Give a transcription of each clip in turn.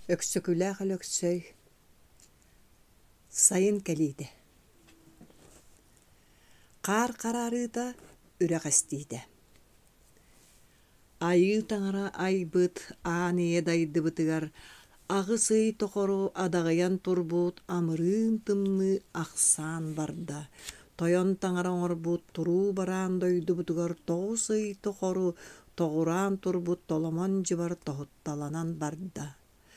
Öksükülä öksöy. Sayın kelide. Qar qararıda üreğestiydi. Ayı tangara aybıt aneye daydı bıtıgar. Ağısıy toqoru adağayan turbut amırın tımны aksan barda. Toyon tangara orbut turu baran doydu bıtıgar. Toğusıy toqoru toğuran turbut toloman jibar tohuttalanan barda.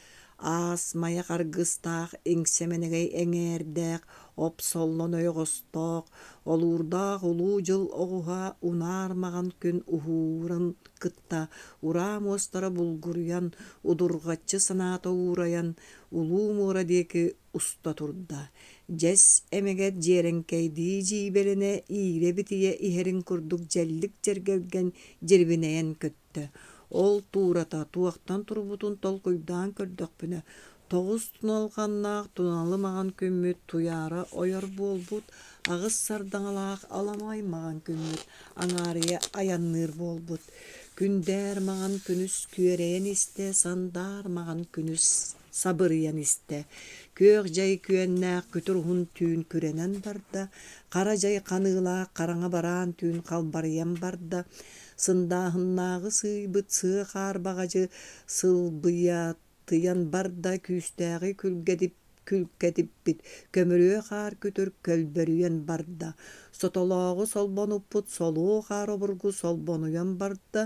As maya qargıstaq eňsemenegey eňerdäq opsollon öýgostok olurdaq ulu jıl oğuha unarmagan gün uhurun kıtta uram ostara bulguryan udurgaççı sanata uğrayan ulu mura deki usta turda. Jes emeget jerenkeydi jibeline ire bitiye iherin kurduk jellik jergelgen jerbineyen köttü. Ol tuurata tuaqtan turbutun tolkuydan kördökpüne. Toğuz tunalğannaaq tunalımağan kümmüt tuyara oyor bolbut. Ağız sardaŋalaaq alamaymagan kümmüt. Aŋarıya ayannır bolbut. Kündär magan күнүс küereyen iste, sandar magan күнүs sabırıyan iste. Köök jay küennäq kütür hun tüün kürenen barda. Kara jay kanılaaq karaŋa baran tüün kalbarıyan barda. Sındahınnағы sıyбыт sığı qarbağacı sılbıyatıyan barda küstägi külkedipbit kömürüö qar kütür kölbörüyen barda. Sotoloğu solbonupput soluğu qar oburgu solbonuyan barda.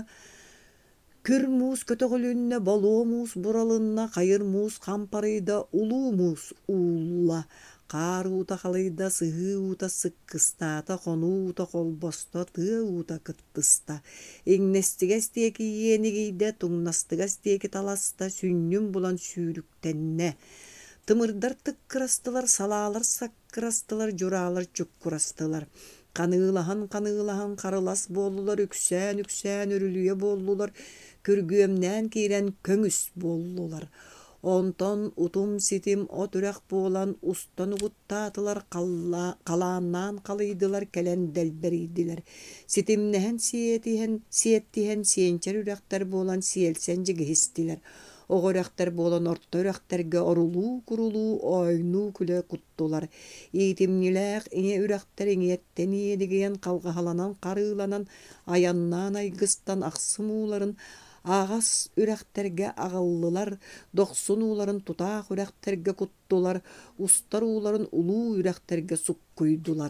Kür muus kötögülünne boluğu muus buralınna qayır muus qamparıyda ulu muus ulla. Qar uta qalayda sıhı uta sıkkıstata qonu uta kolbosta tığ uta kıttısta. Eňnestiges teki yenigide tuňnastigas teki talasta sünnüm bulan sürüktenne. Tımırdar tıkkırastılar, salalar sakkırastılar, juralar çukkurastılar. Kanılahan qarılas bollular, üksän örülüye bollular, kürgüemnän kiren köngüs bollular. Onton utum sitim o türek bolan ustan uguttatılar, kalannan kalıйдылар, kelen delberiydiler. Sitimnehen siyettihen siyençer ürekter bolan siyelsen jigihistiler. Oğurekter bolan orta ürekterge orulu kurulu oynu küle kuttular. Itimnileq ine ürekter iňetten iyedigiyen kalgahalanan karılanan ayannan aygıstan aksımуларын ağas ürekterge ağıllılar, doksunuların tutaq ürekterge kuttular, ustar uların ulu ürekterge sukkuydular.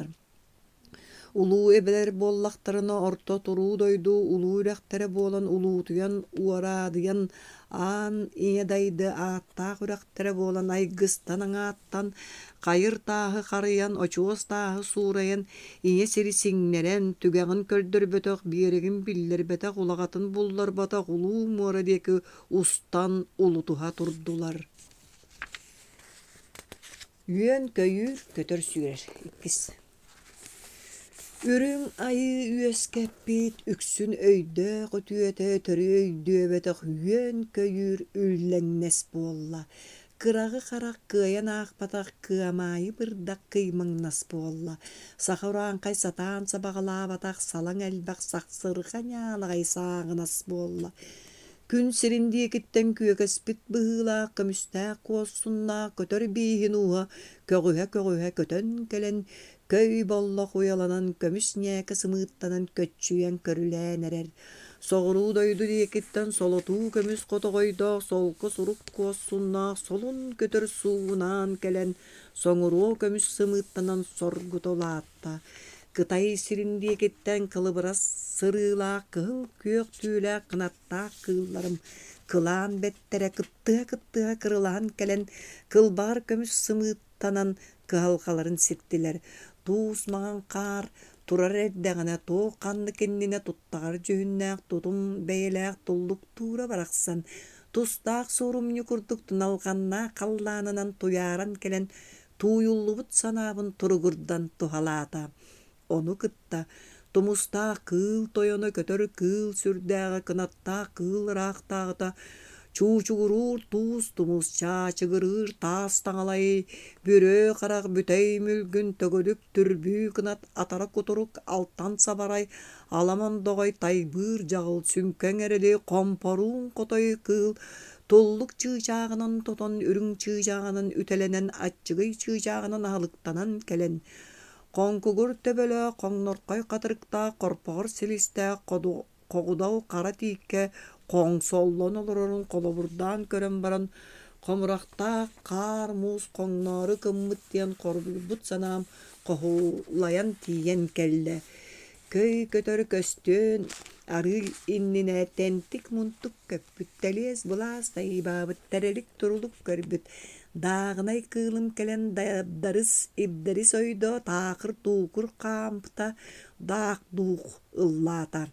Ulu ebeler bollaktarına orta turu doydu, ulu ürektere bolan ulutuyan, uaradıyan, an iye daydı attaq ürektere bolan aygıstan aŋattan, qayır tağı qarıyan, oçuos tağı surayan, iye serisiŋneren, tügeğin kördürbötök, biyeregin billerbötök, ulağatın bullar batak, ulu moradeki ustan ulutuha turdular. Üyen köyür kötör sürer. İkis. Ürün ayı üeskepit, üksün öyde, qütüete, törü öyde, betek üyen köyür üllennes bolla. Kırağı qarak kıyan ağpatak kıamayı bırdak kıymıngnas bolla. Saquraan qay satan sabağala batak salan elbaq saqsırıqan yalagay sağınas bolla. Gün sirindiye kitten küyekespit bıhıla, kömüstaq kolsunna, kötör bihin uha, kögühe kötön kelen, köy bolla kuyalanan, kömüs nyäke sımıttanan kötçüyen körülän erer. Soğuru doydu diyekitten solotu kömüs kotogoyda, solku suruk kolsunna, solun kötör suunan kelen, soğuru kömüs sımıttanan sorgu tolatta. Kıtay sirindiye kitten kılıbıras sırıla, kıl kök tüyle kınatta kıllarım. Kılan bettere kıttığa kırılan kelen, kılbar kömüs sımıttanan kıhalkaların sittiler. Tuusmagan qar, turar eddeğine toğ kanlı kendine tuttağar cühünnäq tutum beýläq tulluk tuura baraqsan. Tustaq sorum yukurduk tunalganna kallanınan tuyaran kelen, tuyullubut sanabın turugurdan tuhalata. Onu kıtta, tumusta kıl toyonu kötör kıl sürdäge kınatta kıl raqtağıta, çuçugurur tuz tumus çaçıgırır tas taŋalay, bürö qaraq bütey mülgün tögölük türbü kınat atara kuturuk altan sabaray, alaman doğay taybır jağıl sümken ereli komporun kotoy kıl, Tulluk çığcağının toton ürün çığcağının ütelenen atçıgıy çığcağının alıktanan kelen. Konkugur töbölö konnorkoy katırıkta korpor siliste kogudaw kara tiikke koңсоллон olorun koloburdan körön baran komuraqta kar muz koңнары kımmıt diyen korbut sanam kohulayan tiyen kelle. Köy kötör köstün arıl innine tentik muntuk köpüttelies bulas taybabıt terelik turuluk körbüt. Dağınay kılım kelen darız ibderis oydo taqır tuğkur kampta dağ duğ ıllata.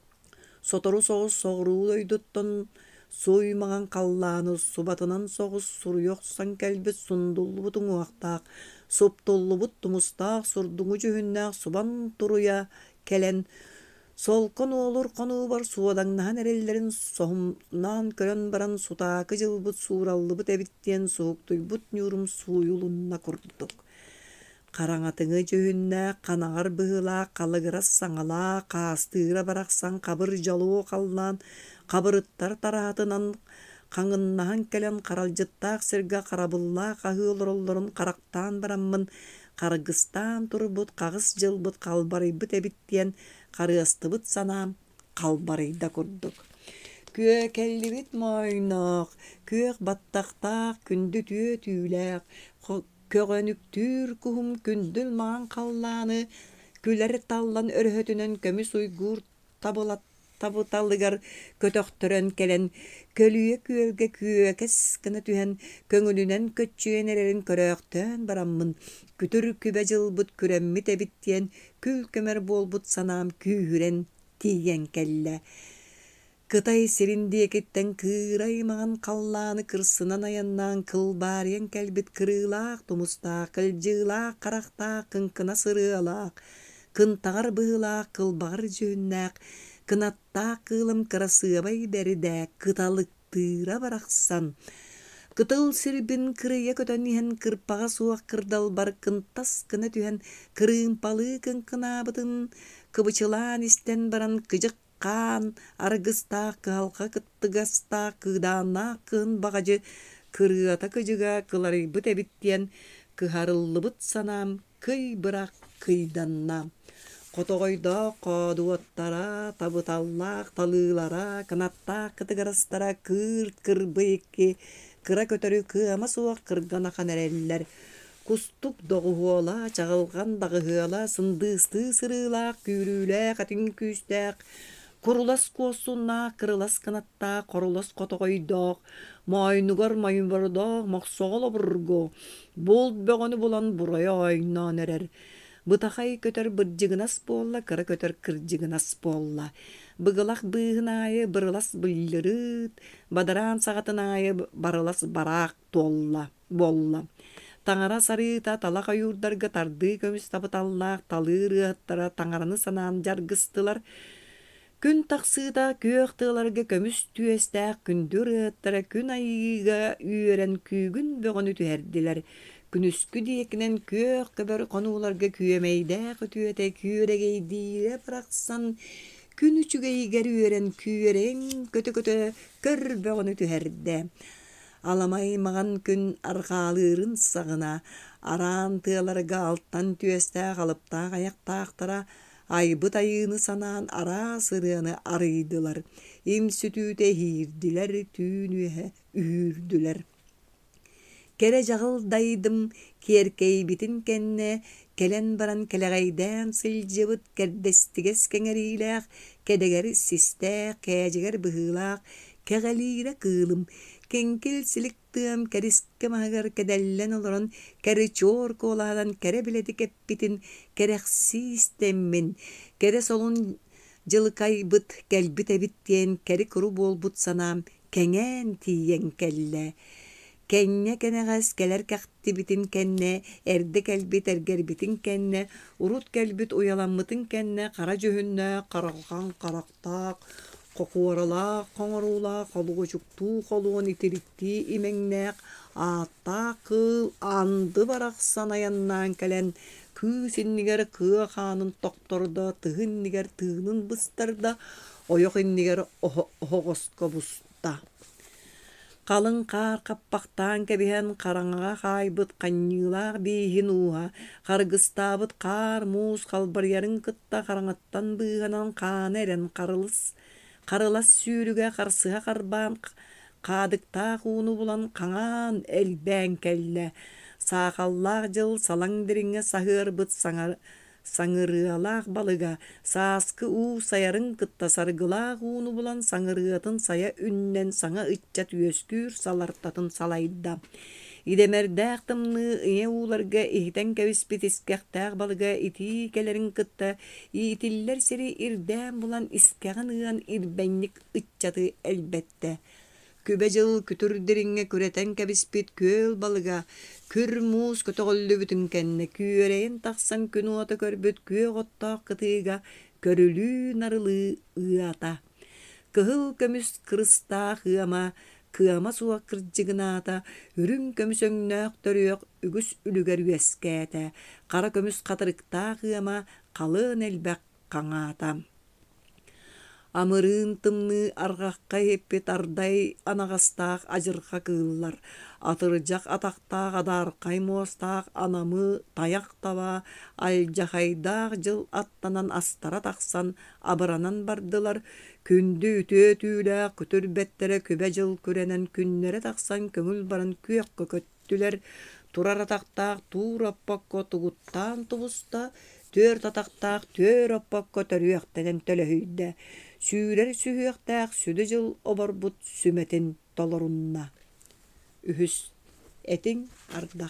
Sotoru soğuz soğruğu oydutton soymagan kallanı subatınan soğuz suru yoksan kelbet sundullu butun uaqtaq. Soptollu but tumustaq surduğu cühünnaq suban turuya kelen. Solkon olur konu var suadangnahan erellerin sohumnan körön baran sutaqı jılbıt surallı bıt ebittiyen soğuktuy but nyurum suyulunna kurduk. Karaŋatıŋı jühünne kanagar bıhıla kalıgıras saŋala kaastыыra baraqsan kabır jaluo kallan kabırıttar tarahatınan kaŋınnahan kelen karalcıttaq sirga karabılla kahıolorolorun karaqtan barammın Kargıstan turbut kağız jılbıt kalbarıybıt ebittiyen karıastыбıt sanam kalbarıyda kurduk. Küö kellibit moynoq, küök battaqtaq kündü tüö tüylaq, kögönüktür kuhum kündül mağan kallanı, küleri tallan örhötünün kömüs uygur tabıtallıgar kötöktörön kelen, kölüye küölge küökes kına tühen, köngülünen kötçüyen ererin köröktön barammın, kütür kübe jılbıt küremmit ebittiyen, kül kömer bolbut sanam kühüren tiyen kelle. Kıtay serindiyekitten kıraymağın kallanı kırsınan ayannan kılbariyen kelbit kırılaq, tumusta kılcılaq, karaqta kınkına sırılaq, kıntağır bığılaq, kılbağır jünnaq, kınatta kılım kırasıbay deride, kıtalıktıra baraqsan. Kıtıl sirbin kırıya kötön ihen kırpağa suaq kırdal bar kıntas kına tühen, kırımpalı kınkına bıtın, kıbıçılan isten baran kıcık kan argısta halka kıttıgasta kıdana kın bagacı kırıata kıcıga kıları bıt ebittiyen kıharıllı bıt sanam kıy bırak kıydanna. Kotogoyda koduottara tabıtallak talığlara kanatta kıtıgarastara kırt kır bıyıkki kıra kötörü kığama suak kırgana kanereller. Kustuk doğuola çağılgan dağıhıala sındısты sırıla küylüle katın küstek. Kurulas kosunna kırılas kanatta korulas kotogoydok. Maynugar mayınvardok maksoğla burgo. Bold beğeni bulan buraya aynan erer. Bıtahay kötör bırcıgınas bolla kıra kötör kırcıgınas bolla. Bıgılak bığınayı bırılas bıllırıt. Badaran sağatınayı barılas barak dolla bolla. Tangara sarıta talaka yurdarga tardı kömüs tabıtallak talırı hattara tangaranı sanan jargıstılar. Күн тақсыда көқтыларға көміс түйестәк күндір аттара күн айыға үйерен күйгін бөғіні түйерділер. Күнүскү диекінен көк көбір қонуларға күйемейдәк өтүйеті күйерегейдейре бірақсан күн үчіге егер үйерен күйерен көті-көті көр бөғіні түйерді. Аламай маған күн арқалырын сағына, аран тыаларға алттан түйестәк алыптақ аяқтақтара айбыт айыны санан ара сырыны арыйдылар. Им сүтүте хирдилер, түүнүе үйүрдүлер. Кере жағылдайдым керкей битин кенне, келен баран келегайдан сылжыбыт кердестигес кеңерилек, кедегер систек, кәжігер бұғылақ, кәғалире кылым, кенкел силиктым кәріске мағар кәдәллән олырын, кәрі чор коладан кәрі білеті кәппітін, кәрәқсі істеммен, кәрі солын жылықай бұт кәлбіт әбіттен, кәрі күру бол бұт санам, кәңән тиен кәллә. Кәнне кәнәғас кәләр кәқті бітін кәнне, әрді кәлбіт әргер бітін кәнне, урут кәлбіт уяламмытын кәнне, қара жөһінне, қаралған қарақтақ, қоқуарала, қоңырула, қолуғы жүкту, қолуын итирікті, имеңнәк, атта қыл, анды барақ санаяннан кәлән, күсіннігер кыа қанын тоқторда, тұғыннігер тұғынын бұстарда, ойоқыннігер оғысқа бұста. Қалың қар қаппақтан кәбіген қараңыға қайбыт қаннылақ бейхін уға, қарғыстабыт қар мұз қалбарярын қытта қараңаттан бұғанан қан әрен қарылас сүйріге қарсыға қарбан қадықта қуыны бұлан қаңан әлбән кәлі. Сақаллақ жыл салаңдырыңа сағыр бұт саңырыалақ балыға, сасқы у саярын қытта сарғылақ уыны бұлан саңырыатын сая үннен саңа үтчат өскүр салартатын салайда. Идемердәқ тымны ие уларға ихтен кәвіспет іскәқтәқ балыға ити кәлерін қытта, итиллер сері ирдән бұлан іскәғын ұған ирбәннік үтчаты әлбәтті. Көбе жыл күтірдіріңе көретен кәбіспет көл балыға, күр мұз көтіғілі бүтін кәнне, күйерейін тақсан күн оты көрбіт көй ғоттақ қытыға, көрілі нарылы ұята. Кығыл көміс қырыста қыама суа кірджігіната, үрім көміс өңнәқ төріөк үгіс үлігер үескәті, қара көміс қатырықта қыама қалын әлбәқ қаңата. Амырын тымны арғаққа еппет ардай анағастақ ажырға кыллар. Атыржақ атақтақ адар қаймостақ анамы таяқ таба, алжақайдақ жыл аттанан астара тақсан абыранан бардылар. Күнді үтө түйлі күтірбеттері көбе жыл көренен күннері тақсан көңіл баран күйеккі көттілер. Турар атақтақ тур аппаққа тұғыттан тұғыста, төр татақтақ төр аппаққа төріяқтенен төлі үйді. Сүйрер сүйіқтәқ сүді жыл обар бұт сүметін толырынна. Үхіс әтің ардақ.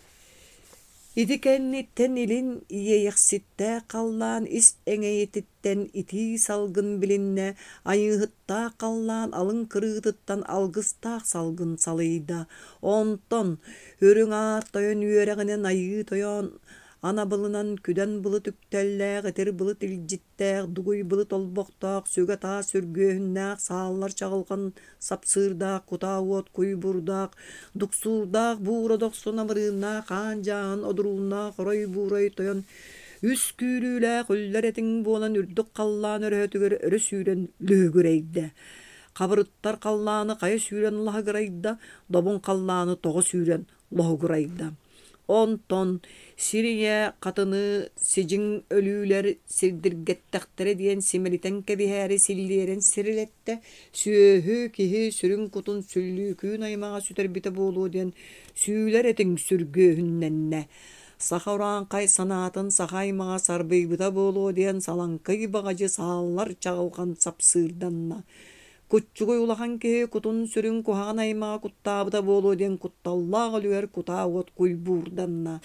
Идікәннеттен илін иейіқсітті қаллан іс әңейетіттен ити салғын білінне, айығытта қаллан алын кырғыттан алғыстақ салғын салыйда. Онтон өрің ар тойын үйеріғінен айы тойын, ана былынан күден бұлы түктәлләғ, әтір бұлы тілжіттәғ, дуғый бұлы толбоқтақ, сөгі та сүргөһіннәғ, саалар чағылған сапсырдақ, құтауот құйбұрдақ, дұқсурдақ, бұрадақ сонамырына, қанжағын одыруына, құрай бұрай тойын, үс күріләқ, үлләр әтің болан үрдік қаллан өрәтігір өрі сүйрен лөгірейді. Қабырыттар қалланы қайы сүйрен лағырайда, добын қалланы тоғы сүйрен лағырайда. Онтон Сирия қатыны сежің өлүлер сирдиргеттақтары дейін семелитен кәбихәрі силлерен сирилетті, сүйөһі кихи сүрін құтын сүллі күн аймаға сүтер біті болу дейін сүйілер әтің сүргөһүнненне. Сахаран қай санатын сахаймаға сарбыйбыта болу дейін саланқый бағажы саалар чағылған сапсырданна. Күтчүгөй улахан кеhe кутун сүрүн кухаган аймаға куттабыта болу ден кутталлаға лүер кутауот куйбурданна.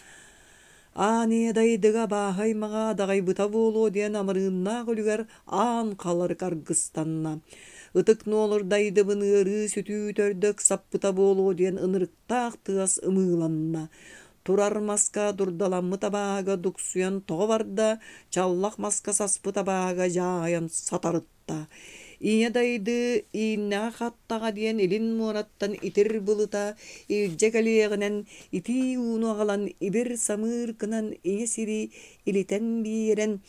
Ане дайдыға бахаймаға дағайбыта болу ден амырыннаға лүер ан қалар каргыстанна. Ытык нолыр дайдыбын ыры сүтü төрдік саппыта болу ден ынырықтақ тыас ымыланна. Турар маска дурдаламы табаға дұқсуян тоғы барда, чаллақ маска саспы табаға жайын сатарытта. Ия дайды иінна қаттаға дейін елін мұраттан итір бұлыта, иржекалиғынан ити уну ағалан ибір самыр кынан ия сири илитен бейерен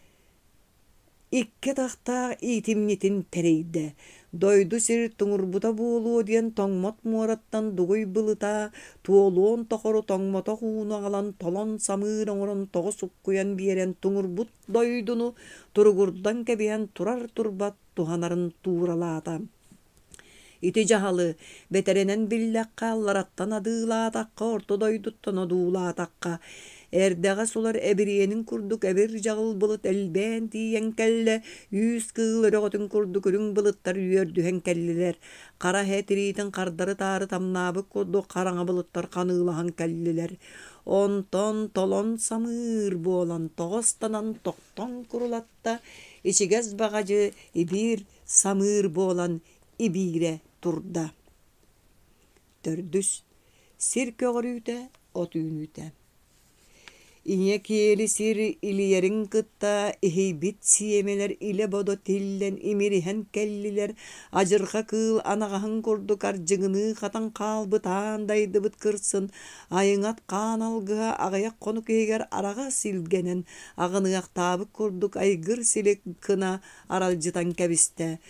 икке тақтақ итимнетін тәрейді. Дойду сир туңурбута болу дейін тоңмот мұраттан дуғой бұлыта, туолуон тоқыру тоңмота хууну ағалан толон самыр оңырын тоғы сұққуян бейерен туңурбут дойдуну тұрғырдан кәбейен турар турбат туханарын туралата. Ити жахалы бетеренен билләққа лараттан адылатаққа орто дойдуттан адулатаққа. Эрдәға солар әбіриенің күрдік әбір жағыл бұлыт әлбән тиен кәлі, үз кыл өріғытын күрдік үрің бұлыттар үйердіген кәлілер. Қара хәтірейдің қардары тары тамнабы күрдік қараңа бұлыттар қанылаған кәлілер. Онтон толон самыр болан тоғыстанан тоқтан күрулатта, ичигәз бағажы ибір самыр болан ибире турда. Төрдүс сир көгірүйті, от үйнүйті. Ине киели сир илиерин кытта ихейбит сиемелер иле бодо тиллен имириhen келлилер ажырға кыл анағахын көрдік аржығыны қатан қалбы таандайды бұт кырсын айыңат қан алғыға ағаяқ қону кейгер араға силгенен ағынығақ табы көрдік айгыр силек кына аралжытан кәбісті.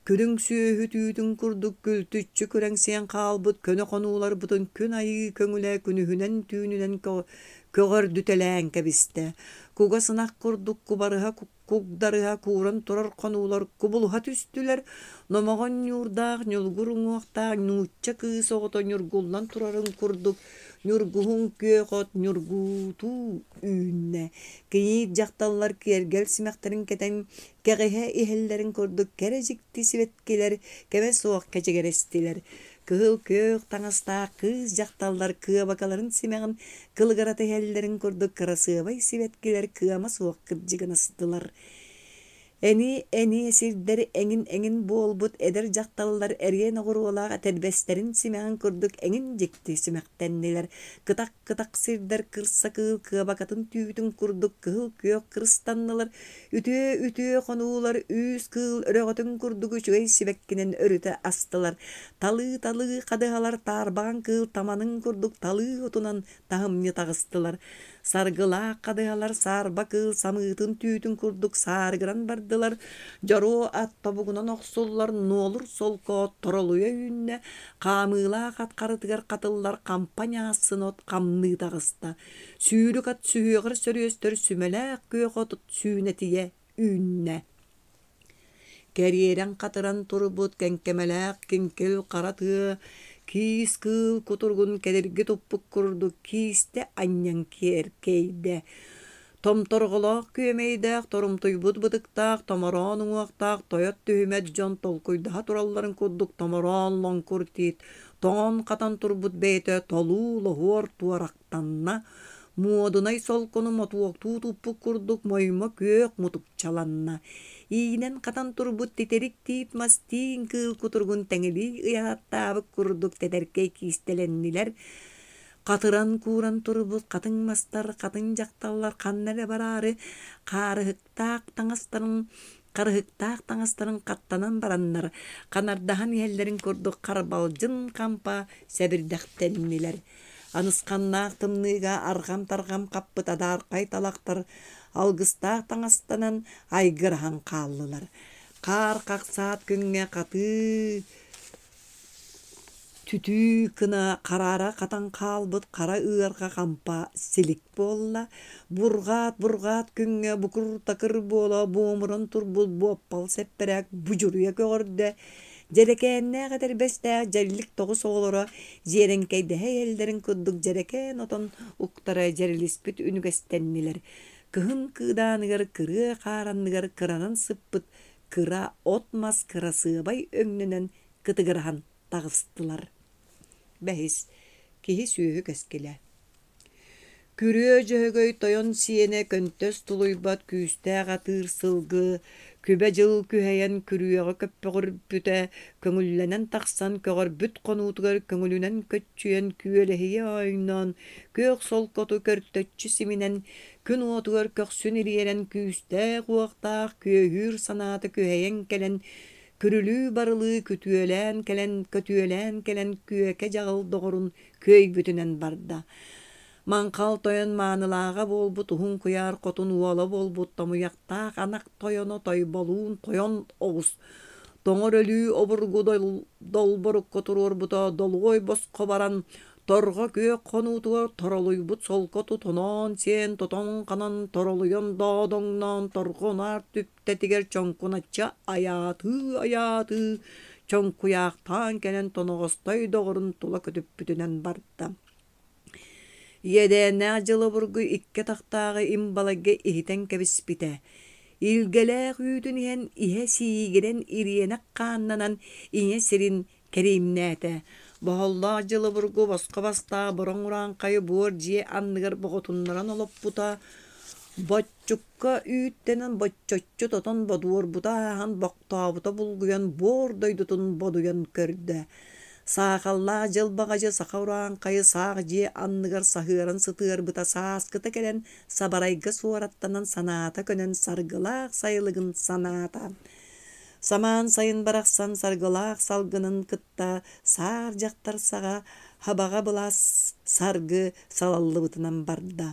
Күрүң сүйөһү түйүтүн курдук күлтүччү күрәңсен каалбыт көнө конуулар бутун күн айы көңүлэ күнүһүнэн түүнүнэн көгөрдүтэлээн кэбисте. Куга сынак курдук кубарыха кугдарыха кууран турар конуулар кубулуха түстүлэр. Номогон нюрдаах нюлгур уҥуохтаах нуучча кыыс оҕото нюргуллан турарын курдук нюргуһун күөҕот нюргуутуу үүннэ. Кийиит дьахталлар киэргэл симэхтерин кетен кэҕиһэ иһэллэрин курдук кэрэдьикти сибэткилэр кэбэ суох кэчигэрэстилэр. Кыһыл көөх таҥастаах кыыс дьахталлар кыабакаларын симэҕин кылыгараты иһэллэрин курдук кырасыабай сибэткилэр кыама суох кырдьыгынастылар. Эни эсирдер эҥин буолбут эдер дьахталлар эриэн оҕуруолаах этэрбэстерин симэҕин курдук эҥин дьикти симэхтэннилэр. Кытак сирдер кырса кыыл кыабакатын түүтүн курдук кыһыл күөх кырыстаннылар. Үтүө хонуулар үүс кыыл өрөҕөтүн курдук үчүгэй сибэккинэн өрүтэ астылар. Талыы кадыһалар таарбаҕан кыыл таманын курдук талыы отунан таһымньы таҕыстылар. Саргылаах кадыһалар саарба кыыл самыытын түүтүн курдук саарыгыран бардылар. Дьоруу ат тобугунан охсуллар нуолур солкоот торолуя үүннэ. Хаамыылаах ат карытыгар катыллар кампанияасын от камныы таҕыста. Сүүрүк ат сүһүөҕэр сөрүөстөр сүмэлээх күөх сүүнэтие үүннэ. Кэриэрэн катыран турбут кэнкэмэлээх кинкел каратыа киис кыыл кутургун кэдирги туппук курдук киисте аньян кейде. Томторголоох күөмэйдээх торумтуйбут бытыктаах томороон уҥуохтаах тойот түһүмэт дьон толкуйдаһа туралларын курдук томороон лоҥкур тиит тоон катан турбут бэйэтэ толуу лоһуор туарахтанна. Муодунай солкону мотуоктуу туппук курдук моймо күөх мутук чаланна. Иинен катан турбут титерик тиит мастиин кыыл кутургун теңили ыяаттаабык курдук тедеркей киистеленнилер. Катыран кууран турбут катын мастар катын жакталлар каннере бараары карыһыктаах таңастарын каттанан бараннар. Канардахан иһэллэрин курдук карбалжын кампа сэбирдэхтеннилер. Анысканнаах тымныыга аргам-таргам каппыт адааркай талактар алгыстаах таңастанан айгырахан кааллылар. Каар каксаат күңҥэ каты түтүү кына караара катан каалбыт кара ыарга кампа силик буолла. Бургаат күңҥэ букур такыр буола буомуран турбут буоппал сепперээк бужуруя көгөрдө. Жерекээннээх этербэстээх жарилик тоҕус оҕолоро жиэрэнкэйдэһэ элдерин курдук жерекээн отон уктара жерилиспит үнүгэстэннилэр. Кыһын кыыдааныгар кырыа кааранныгар кыранан сыппыт кыра отмас кырасыабай өҥнөнөн кытыгырахан таҕыстылар. Бэһис киһи сүүһү көскилэ. Күрүө дьөһөгөй тойон сиэнэ көнтөс тулуйбат күүстээх атыыр сылгы күбэ жыл күһэйэн күрүөҕө көппөҕүрбүтэ көҥүллэнэн тахсан көҕөрбүт конуутугар көҥүлүнэн көччүөн күөлэһийэ ойнон көөх солкоту көртөччү симинэн күн уотугар көхсүн ириэрэн күүстээх уохтаах күөһүүр санааты күһэйэн келэн күрүлүү барылыы көтүөлээн келэн күөкэ жагыл доҕорун күөйбүтүнэн барда. Манқал тойон маанылааға болбут ухун куяар котун уола болбут томуяктаах анак тойоно тойболуун тойон оҕус. Тоҥор өлүү обургу долборук котуруорбута долгой боско баран торго күөк конуутугар торолуйбут солкоту тоноон сиэн тотон канан торолуйон доодоҥноон торгонаар түптэтигер чоҥкуначча аяаты чоҥкуяактаан келен тоноҕостой доҕорун тула көтүппүтүнэн барда. Иэдээнээх дьылы бургу икке тахтааҕы имбалага иһитэн кэбиспитэ. Илгэлээх үүтүн иһэн иһэ сиигирэн ириэнэк хааннанан иһэ сирин кэриимнээтэ. Боһоллаах дьылы бургу боско бастаа бороҥ ураанхайы буор дьиэ анныгар боҕотуннаран олоппута. Боччукка үүттэнэн боччоччу тотон бодуорбута ааһан боктообута булгуйан буор дойдутун бодуйан көрдө. Саахаллаа дьылбаҕадьы саха ураанхайы саах дьиэ анныгар саһыаран сытыарбыта сааскыта келэн сабарайга суораттанан санаата көнөн саргылаах сайылыгын санаата. Самаан сайын барахсан саргылаах салгынын кытта саар дьахтар саға хабаға былас саргы салаллыбытынан барда.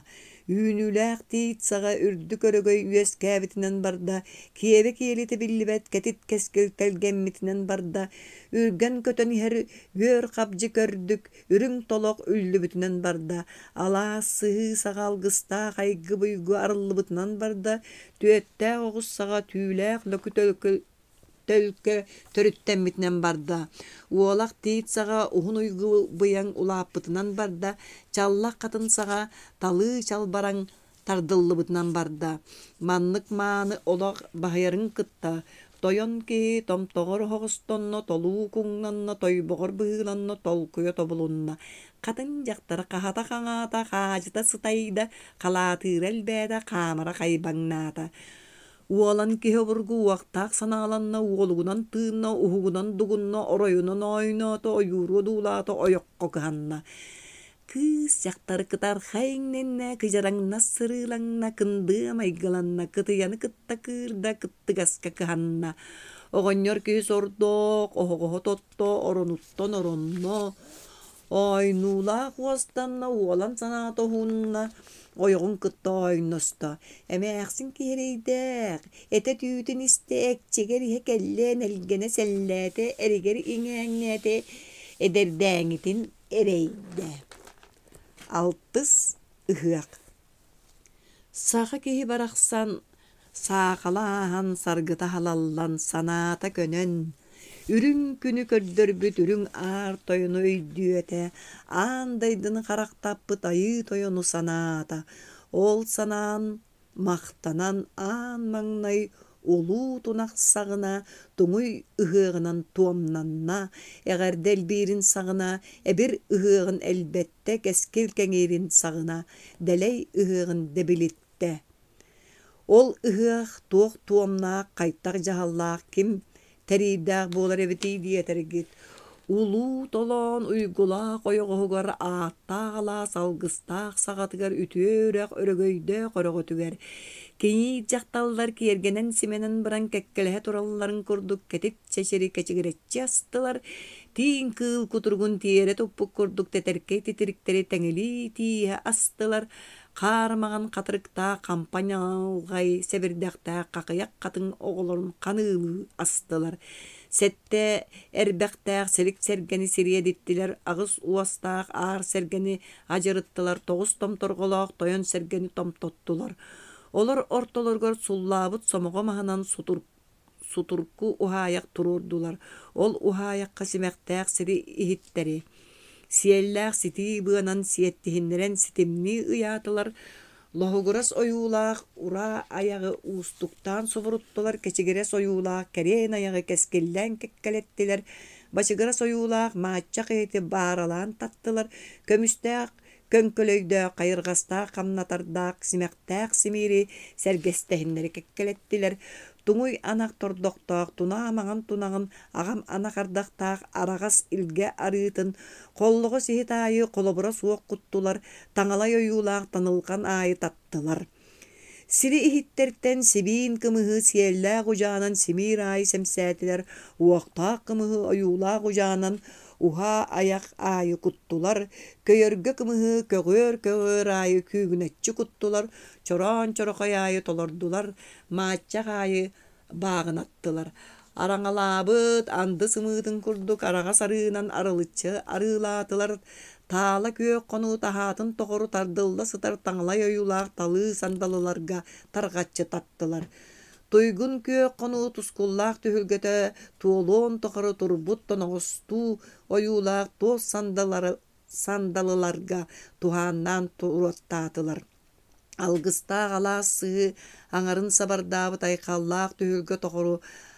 Үүнүлээх тиит саға үрдүк өрөгөй үөс кәбитинен барда, киэбе киэлити биллибет кэтит кескелтелгеммитинен барда, үрген көтөн ихер үөр қабжы көрдүк, үрүң толок үллүбүтүнен барда, алаа сыһыы саға алгыста хайгы буйгу арыллыбытынан барда, түөттää оҕус саға түүлээх лөкү төлкө төрүттэммитинен барда, уолах тиит саға ухун уйгу быяң улааппытынан барда, чаллах катын саға талыы чалбараң тардыллыбытынан барда, маннык мааны олох баһыярын кытта, тойон ки томтоҕор хоҕустонно, толуу куҥнанна, тойбоҕор быһыыланна, толкуйа тобулунна, катын дьахтара хаһата хаҥаата, хаадьыта сытайда, халаатыыра элбээда, хаамара хайбаҥнаата. Уолан киһи обургу уактаах санааланна, уолугунан тыынна, уһугунан дугунна, оройунан ойноото, ойууруо дуулаато, ойокко кыһанна. Кыыс дьахтары кытар хайыңненнэ, кыжараҥна сырыылаҥна, кындыы майгаланна, кытыйаны кытта кыырда, кыттыгаска кыһанна. Оҕонньор киһи сордоох, оһоҕоһо тотто, оронуттон оронно, ойнуулаах уостанна, уолан санаато уһунна, ойоҕун кытта ойносто. Эмээхсин киһирийдээх, эте түүтүн истээх, чигэр иһэ кэллээн элгэнэ сэллээте, эригэр иҥээҥнээте, эдэрдээҥитин эрейдэ. Алтыс ыһыак. Саха киһи барахсан, саахалааһан саргыта халаллан санаата көнөн, үрүң күнү көрдөрбүт үрүң аар тойону өйдүөтэ, аандайдын характаппыт айыы тойону санаата, ол санаан мактанан аан маҥнай улуу тунах сагына, туңуй ыһыагынан туомнанна, эҕэрдэл биирин сагына, эбир ыһыагын элбэтте кэскил кэҥиирин сагына, дэлэй ыһыагын дэбилитте. Ол ыһыах туох туомнаах кайтар жаһаллаах ким тэрииддээх буолар эбитий диэтэргит. Улуу толоон уйгулаах ойоҕоһугар ааттааҕалаас алгыстаах саҕатыгар үтүөрээх өрөгөйдөөх өрөҕөтүгэр. Киñi дьахталлар киэргэнэн сименэн баран кэккэлэһэ туралларын курдук кэтит чэчери кэчигирэччи астылар. Тиин кыыл кутургун тиэрэ туппук курдук тэтэркэй титириктери тэҥилии тииһэ астылар. Хаармаҕан хатырыктаа кампаньалҕай сэбирдэхтää хакыйах хатын оҕолорун ханыылыы астылар. Сэтте эрбэхтээх сэрик сэргэни сириэдиттилэр, агыс уастаах аар сэргэни ажырыттылар, тоҕус томторголоох тойон сэргэни томтоттулар. Олар ортолоргор суллаабыт сомоҕо маһынан сутурку уһаайах турурдулар. Ол уһаайахха симэхтээх сири иһиттери. Сиэллээх ситии быанан сиэттиһиннэрэн ситимни ыяатылар. Лоһугурас ойуулаах ураа аяҕы уустуктаан субуруттулар, кэчигирэс ойуулаах кэриэн аяҕы кэскиллээн кэккэлэттилэр. Бачыгырас ойуулаах мааччах эти бааралаан таттылар. Көмүстээх көнкөлөйдөөх хайыргастаах хамнатардаах симэхтээх симири сэргэстэһиннэри кэккэлэттилэр. Туңуй анах тордохтоох тунаамаҕан тунаҕын аҕам анахардахтаах арагас илгэ арыытын холлоҕо сиһит аайы холобура суох куттулар, таҥалай ойуулаах танылган аайы таттылар. Сири иһиттертэн сибиин кымыһы сиэллээх удьаанан симиир аайы сэмсээтилэр, уохтаах кымыһы ойуулаах удьаанан уһаа аях аайы куттулар, көйөргө кымыһы көҕөр аайы күүгүнэччи куттулар, чороон чорохой аайы толордулар, мааччах аайы бааҕынаттылар. Араңалаабыт анды сымыытын курдук арагас арыынан арылыччы арыылаатылар, таала күөк конуу таһаатын тоҕору тардылла сытар таҥалай ойуулаах талыы сандалыларга таргаччы таттылар. Туйгун күөк конуу тускуллаах түһүлгөтө туолуон тоҕору турбут тоноҕустуу ойуулаах туос сандалыларга туһааннаан туруаттаатылар. Алгыстаах алаас сыһы аҥарын сабардаабыт айхаллаах түһүлгө тоҕору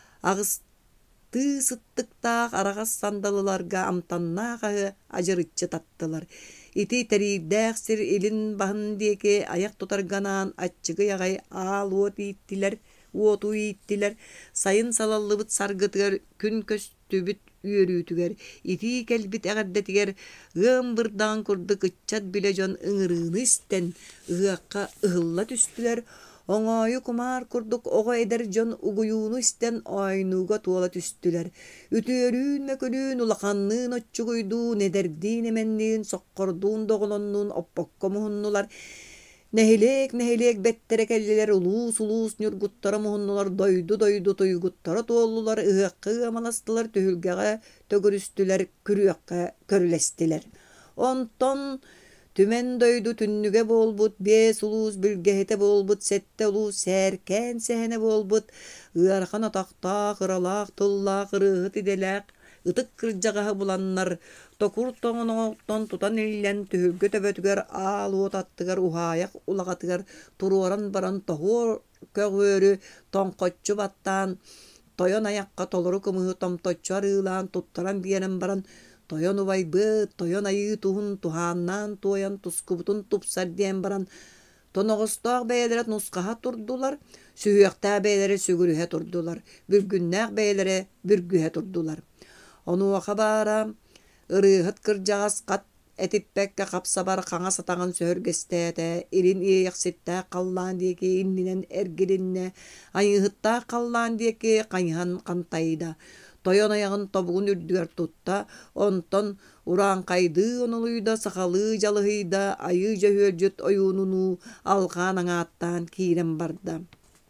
агыстыы сыттыктаах арагас сандалыларга амтаннаах ажырыччы таттылар. Ити тэрииддээх сир илин баһын диэки аяк тутарганаан аччыгы ягай аал уотуу ииттилэр, сайын салаллыбыт саргытыгар күн көстүбүт үөрүүтүгэр, ити келбит эҕэрдэтигэр ыамбырдаан курдук ыччат билэ дьон ыҥырыыны истэн ыһыакка ыһылла түстүлэр. Оҥойу кумаар курдук оҕо эдэр дьон угуйууну истэн ойнууга туола түстүлэр. Үтүөрүүн мөкөлүүн улаханныын оччугуйдуун, эдэрдиин эменниин, соккордуун доголоннуун оппокко муһуннулар. Nehilik bettere kelliler ulus nürguttara muhunnular doydu toyguttara tuollular ıhakka amalastılar tühülgeğe tögürüstüler kürüyakka körülestiler. Onton tümen doydu tünnüge bolbut, beş ulus bilgehete bolbut, sette ulus serken sehene bolbut, ıarkan atakta kıralak tullak ırıhıt idelak, ıtık kırcagaha bulanlar, tokur toğunoğuttan tutan illen tühülgö töbötüger ağlı attıgar uhayak ulagatıgar turuoran baran tohur kögörü tonqotçu battan toyon ayakka toluru kımıhı tomtoççu arılan tuttaran biyenen baran toyon uvaybıt toyon ayı tuhun tuhannan tuoyan tuskubutun tupsar diyen baran tonoğustoğ beylere nuskaha turdular, sühüyakta beylere sügürühe turdular, bürgünnäq beylere bürgühe turdular. Onu oqa bara ırıhıt kırcağız kat etippekke kapsabar kaňa sataňyn söhürgesteete, irin iýeksitte kallan diýeki inninen ergilinne, ayıhıtta kallan diýeki kaňhan kantayda. Toyon ayağın tobugun ürdüger tutta, onton uran kaydı onuluyda, sakalı jalıhıyda, ayıca hölcüt oyununu algan aňattan kiren barda.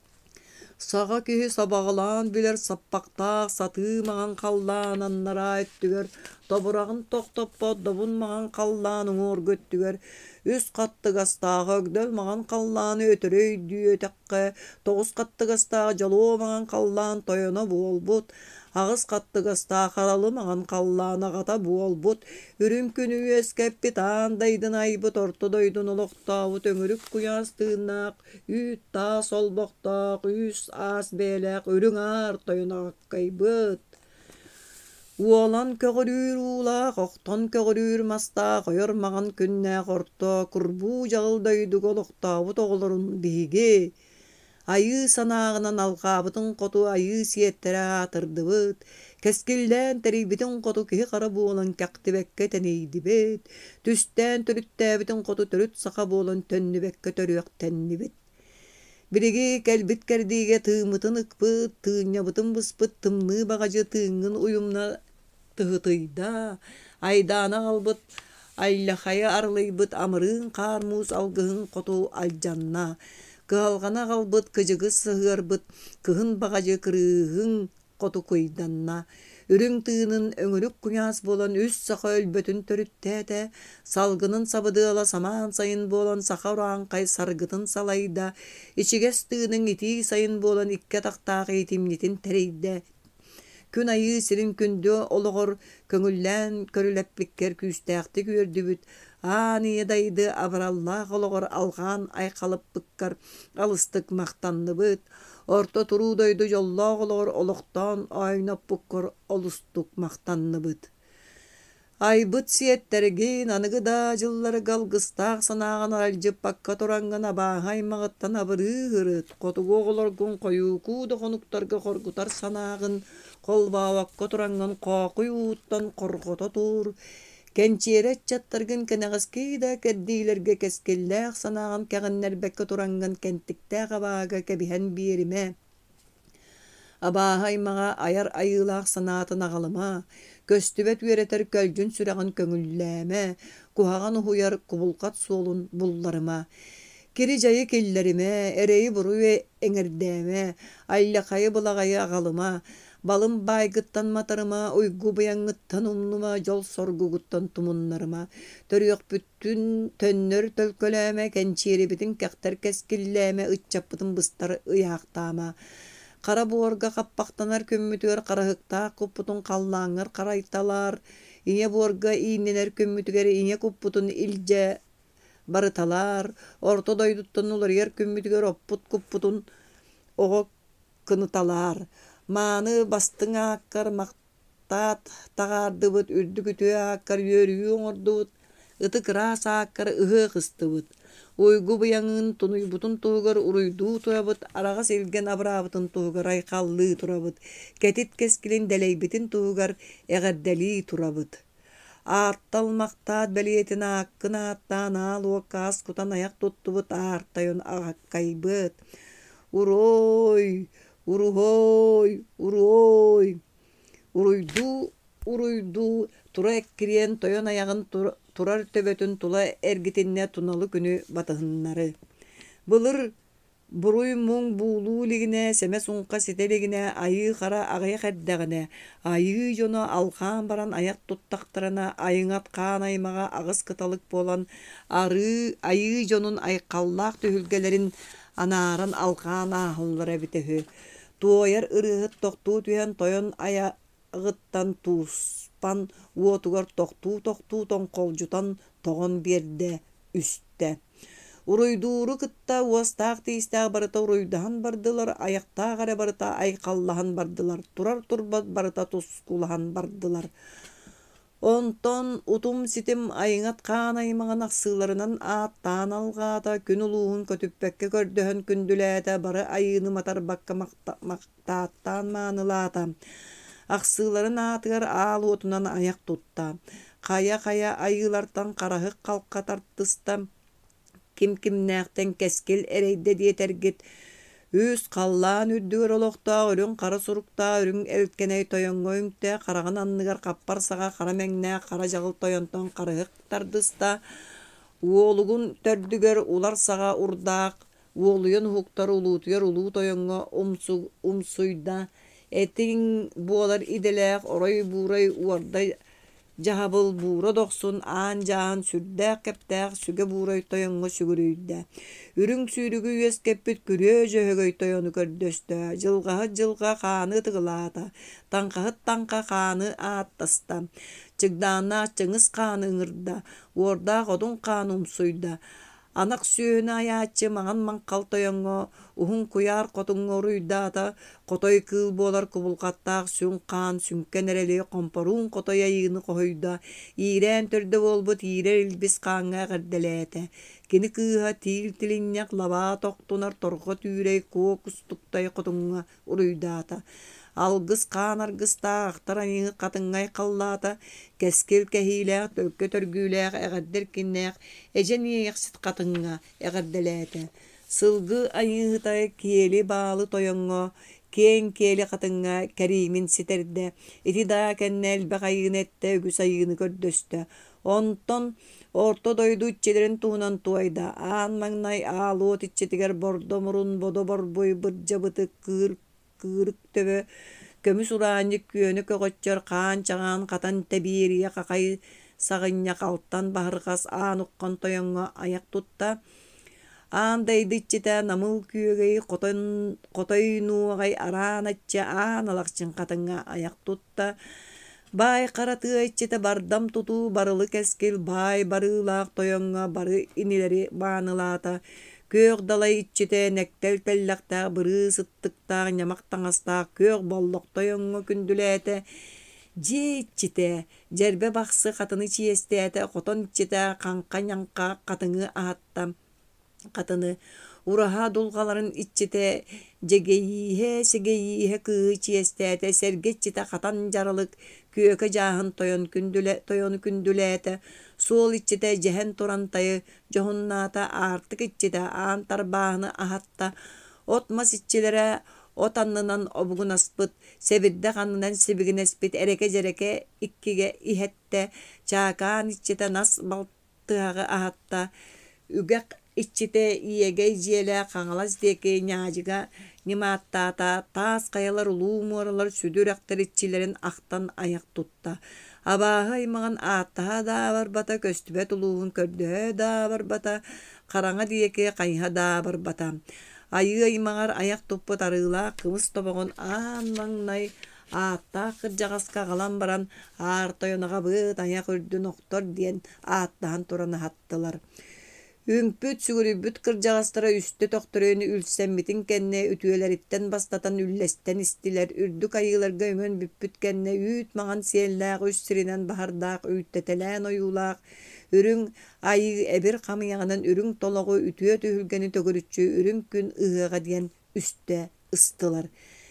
Sağa kihi sabağlan biler sappaqtaq satığımağın kallan annara ettüger, toburağın toqtoppa dobunmağın kallan uğur göttüger, üst katты gastağı ögdölmağın kallan ötüröy düyetekke, toğuz katты gastağı jalomağın kallan toyona bolbut, ağız katты gastağı haralımağın kallan ağata bolbut, ürümkünü eskep bitan daydın aybıt ortodoydun oloqtavut öngürük kuyastığınak, üt ta solboqtaq, üs as belek, ürün ar toyona akkaybıt. Uolan kögürür uula, qoqton kögürür masta, qoyormağın künne qorto, kurbu jağıldaydı goloqtavut oğulurun bihigi. Ayı sanağынан alqabıtın qotu ayı siyettere atırdıbıt. Keskilden teribitin qotu kihi qara boğulan kaktibekke teneydibit. Tüsten törüttäbitin qotu törüt saqa boğulan tönnibekke törüyaq tennibit. Birigi kelbit kerdiğe tığmıtın ıkpıt, tığınyabıtın bıspıt, tımnı bağacı tığın uyumna tıhıtıyda. Aydana albıt, aylaxaya arlıybıt, amırın qarmuz algıhın qotu aljanna. Kıhalgana qalbıt, kıcıgı sığırbıt, kıhın bağacı kırığın qotu kuydanna. Ürün tığının öngürük kunyas bolan üst saqa ölbötün törüttete, salgının sabıdığala saman sayın bolan saqa uran kay sargıtın salayda, içiges tığının iti sayın bolan ikke taqtaq etimnitin tereyde. Kün ayı sirin kündü oluğur, köngüllen körüleppikker küstäqti gördübüt, niye daydı abrallah oluğur algan ayqalıp bıkkar, alıstık maqtanlıbıt. Orta turu daydı jollaq oluğur oluqtan aynap bıkkar, olustuk maqtanlıbıt. Aybıt siyettergin anıgıda jılları galgыстaq sanağın aljıp bakka torangan abahay mağıttan abırı hırıt. Qotugu oğular gün koyu kudu konuktarga korgutar sanağın kolbavakka torangan qoquy uuttan korgota tur. Kençeret çattargın keneğiskida keddilerge keskellaq sanağın keğinler bekka torangan kentikte qabaga kebihen birime. Abahay mağa ayar ayılaq sanatın ağalıma, köstübet üreter kölcün süreğin köngülleme, kuhağın huyar kubulkat solun bullarıma. Kiri jayı kellerime, ereyi buruyu eňerdeme, aylakayı bulagayı ağalıma, balım baygıttan matarıma, uygu bıyangıttan umnuma, jol sorguguttan tumunlarıma, törüyok bütün tönnör tölköleme, kençeri bitin kekter keskilleme, ıççapıtın bıstarı ıyaqtama. Kara buorga kappaktanar kömmütüger karahıkta kupputun kallanger karaytalar. İne buorga iğneler kömmütüger iğne kupputun ilce barıtalar. Orta doyduttan olur yer kömmütüger opput kupputun oğuk kınıtalar. Manı bastın akkar maktat tağardıbıt ürdükütü akkar yörüyün ordubut. Itık rasa akkar ıhı kıstıbıt. Uygu bıyangın tunuybutun tuğgar uruydu turabıt, arağa silgen abrabıtın tuğgar aykallı turabıt, ketit keskilin deleybitin tuğgar eğerdeli turabıt. Arttalmakta beliyetin hakkın attan al o kas kutan ayak tuttubut artayon akaybıt. Uroy, uruhoy, uroy, uruydu, tura ekkiriyen toyon ayağın turar töbötün tula ergitinne tunalı günü batıhınları. Былыр буруй муң буулуу лигине, семе суңка сителигине, айы қара ағайық әрдәғіне, айы жону алқан баран аяқ туттақтарына, айыңат қаан аймаға ағыз кыталык болан, айы жонун айқаллақ төхілгелерін анаран алқан ахыллара бітіхі. Туояр ырыхыт тоқтуу түйен тойон аяғыттан туспан, уотугар тоқтуу тоңқолжутан тоғын берді үсті. Уруйдууру кытта уастаақ тейістақ барыта уруйдахан бардылар, аяқтақ әрі барыта айқаллахан бардылар, турар турбат барыта тускулахан бардылар. Онтон утум ситим айыңат қаан аймаған ақсыларынан аттан алғата күн улуғын көтіппәкке көрдөһөн күндүләті бары айыны матар баққа мақтаттан манылата. Ақсыларын атығар ал отунан аяқ тұтта. Қая-қая айылартан қарahық қалқа тартыста. Ким-кимнәқтен кәскел әрейді диетергет. Үс қаллан үрдігір олықта, үрін қара сұрықта, үрін әлткеней тойонға үңте, қарағын анныгар қаппар саға қара мәңне, қара жағыл тойонтон қарығық тардыста. Уолугун төрдігер улар саға урдақ, уолуйын хуқтар улутығыр улу тойонға умсуйда. Этин буолар иделек, орой бурай уардай жахабыл бура доқсын аан жаан сүрдәк кептәк сүге бурай тойонға сүгірүйді. Үрің сүйрігі үйес кеппіт күре жөһөгөй тойону көрдөсті. Жылға қаны тығылата. Таңқағыт қаны аттаста. Чыгдана чыңыз қаны ыңырда. Орда қодың қаны умсуйда. Анақ сүйіні аячы маған маңқал тойонға. Ухун куяр қотыңға ұруйдата. Қотой кыл болар кубулқаттақ сүн қан сүнкен әрелі қомпаруын қотой айыны қойда. Ирен түрді болбыт ирер илбіс қанға ғырделеті. Кені кыға тил-тиліннек лава тоқтунар торғы түйрей кокус тұқтай қотыңға ұруйдата. Алгыс қан аргыста ақтар айыңы қатыңғай қаллата. Кәскел кәхиләқ, төлкі түргіләқ, әғаддер кеннәқ, әжен еқсіт қатыңға әғадделәті. Сылғы айыңытай келі балы тойонға, кен келі қатыңға кәримін сетерді. Эти да кәннәл бәқ айын әтті үгіс айыны көрдөсті. Онтон орто дойду итчелерин туунан туайда. Аан маңнай аалуот итчетігер бордо мұрын бодо борбой бұрджабыты кырык төбө көмүс урааньык күөнү көҕөччөр хаан чагаан хатан тебиирие какай сагынья калттан баһыргас аан уккон тойоҥҥо аяк тутта аан дайдыччыта намыл күүгэй котойнуугай арааначча аан алакчын хатыҥҥа аяк тутта бай каратыаччыта бардам тутуу барылы кэскил бай барыылаах тойоҥҥо бары инилери баанылаата көөх далай итчите нектел теллактаа бырыы сыттыктаа ñamактаҥастаа көөх боллок тойоҥҥо күндүлээте жиитчите жербе бахсы хатыны чиестээте хотон итчите канка ñаңка катыҥы аатта катыны ураха дулгаларын итчите жегейиһэ сегейиһэ кыы чиестээте сергетчите хатан жарылык күөкө жааһын тойону күндүлээте суол итчите жэһэн турантайы жоһуннаата аартык итчите аан тарбааһыны аһатта от мас итчилере от аннынан обугунаспыт себирде ханнынан сибигинеспит эреке-жереке иккиге иһэтте чаакаан итчите нас балтыагы аһатта үгэк итчите иегей жиэлэ хаҥалас диэки ñaадьыга нимааттаата таас каялар улуу муоралар сүдүрэхтэр итчилэрин ахтан аяк тутта абааһы аймаҕан ааттаһа даа барбата көстүбэт улуун көрдөһө даа барбата хараҥа диэки хайһа даа барбата айыы аймаҕар аяк туппут арыылаах кымыс тобоҕун аан маҥнай ааттаах кырдьаҕаска галан баран аар тойоноҕа быт аяк үрдүн охтор диэн ааттаһан туран аһаттылар. Үмпүт сүгүрүбүт кырдьаҕастара үстө тохторыйны үлсэммитин кэнне үтүөлэриттэн бастатан үллэстэн истилэр үрдүк айыларга өҥөн бүппүт кэнне үүт маҕан сиэллээх үс сиринэн баһардаах үүттэтэлээн ойуулаах үрүҥ айыы эбир хамыяҕынан үрүҥ толоҕу үтүө түһүлгэни төгөрүччү үрүҥ күн ыһыаҕа диэн үстэ ыстылар.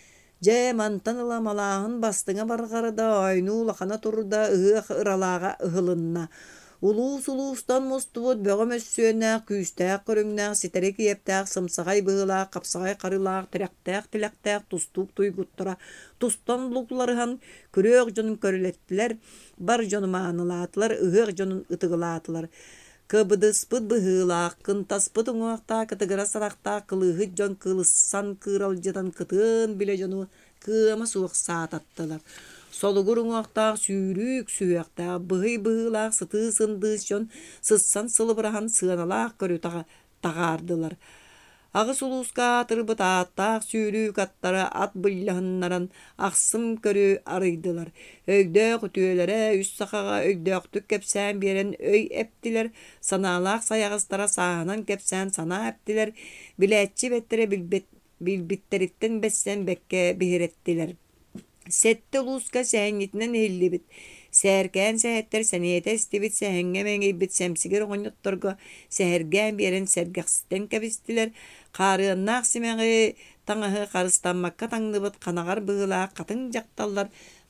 Жэ мантан ыламалааһын бастыҥа барҕарыда ойнуу лахана турда ыһыах ыралааҕа ыһылынна. Улуус-улуустан мустубут бөҕөм өссүөнээх, күүстээх көрүҥнээх, ситери киэптээх, сымсаҕай быһылаах, капсаҕай карылаах, тиряхтээх, тустуук туйгуттара, тустан лукларыһан күрөөх дьонун көрүлэттилэр, бар дьону маанылаатылар, ыһыах дьонун ытыгылаатылар. Кыбыдыспыт быһыылаах, кынтаспыт уҥуахтаа кытыгыра сарахтаа кылыыһы дьон кылыссан кыыралдьытан кытыын биле дьону кыама суох саататтылар. Солугур уҥуахтаах сүүрүүк сүүэхтээх быһый быһыылаах сытыы сындыыс дьон сыссан сылыбыраһан сыаналаах көрү таҕаардылар. Агыс улууска тырбыт ааттаах сүүрүүк аттара ат быйлаһыннаран ахсым көрү арыйдылар. Өйдөөх үтүөлэрэ үс сахаға өйдөөхтүк кэпсээн биэрэн өй эптилэр, санаалаах саяҕыстара сааһынан кэпсээн санаа эптилэр, билээччи бэттерэ билбиттериттэн бэссэн бэккэ биһирэттилэр. Сетте улууска сэһиҥҥитинэн иһиллибит. Сээркээн сэһэттэр сэниэтэ истибит сэһэҥҥэ мэҥийбит сэмсигэр оҕонньотторго сэһэргээн биэрэн сэргэхситтэн кэбистилэр. Хаарыаннаах симэҕи таҥаһы харыстаммакка таҥныбыт ханаҕар быһыылаах хатыҥ дьахталлар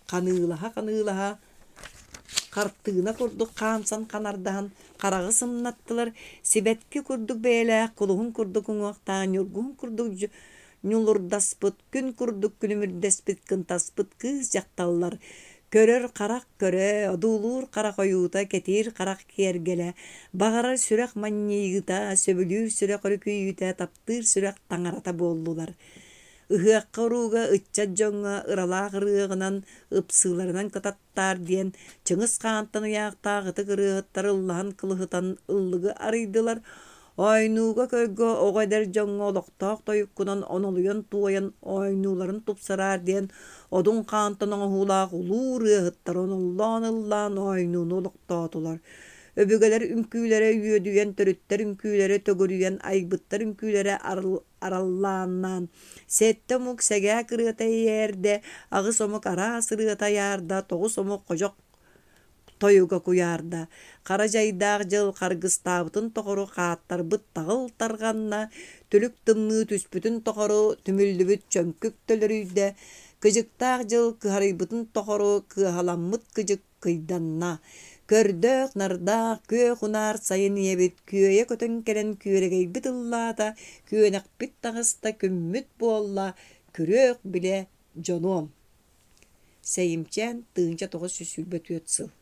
каныылаһа хартыына курдук хаамсан ханардаһан хараҕы сымнаттылар. Сибэтки курдук бэйэлээх кулуһун курдук уҥуахтаан ньургуһун курдук ньулурдаспыт, күн курдук күнүмүрдэспит кынтаспыт кыыс дьахталлар. Көрөр харах көрө, одуулуур харах ойуута, кетир харах киэргелэ, бағарар сүрэх маннийгыта, сөбүлүүр сүрэх өрүкүйүүтэ, таптыыр сүрэх таҥарата буоллулар. Ыһыахха уруuga ыччат дьоҥҥа ыралаах ырыаҕынан ыпсыыларынан кытаттаар диэн чыҥыс хаантан ыяахтаах ытык ырыаһыттар ыллаһан кылыһытан ыллыгы арыйдылар. Ойнууга көргө оҕойдер дьоҥҥо олохтоох тойуккунан онолуйан туойан ойнууларын тупсараар диэн одуҥ хаантан оҥоһуулаах улуу ырыаһыттар оноллоон ыллаан ойнууну олохтоотулар. Өбүгэлэр үҥкүүлэрэ үөдүйэн, төрүттэр үҥкүүлэрэ төгөрүйэн, айбыттар үҥкүүлэрэ араллааннаан. Сетте мук сэгээ кырыата иээрдэ, агыс омук араас ырыата яарда, тоҕус омук хожок тойуга куяарда. Хара жайдаах дьыл харгыстаабытын тоҕору хааттарбыт таҕыл тарганна, түлүк тымныы түспүтүн тоҕору түмүллүбүт чөҥкүк төлөрүйдэ, кыдьыктаах дьыл кыһарыйбытын тоҕору кыаһаламмыт кыдьык кыйданна. Көрдөөх нардаах күө хунаар сайын иэбит, күөйэ көтөн кэлэн күөрэгейбит ыллаата, күөнэхпит таҕыста күммүт буолла, күрөөх билэ дьонуом. Сэйимчээн тыынча тоҕус сүсүүлбөтүөт сыл.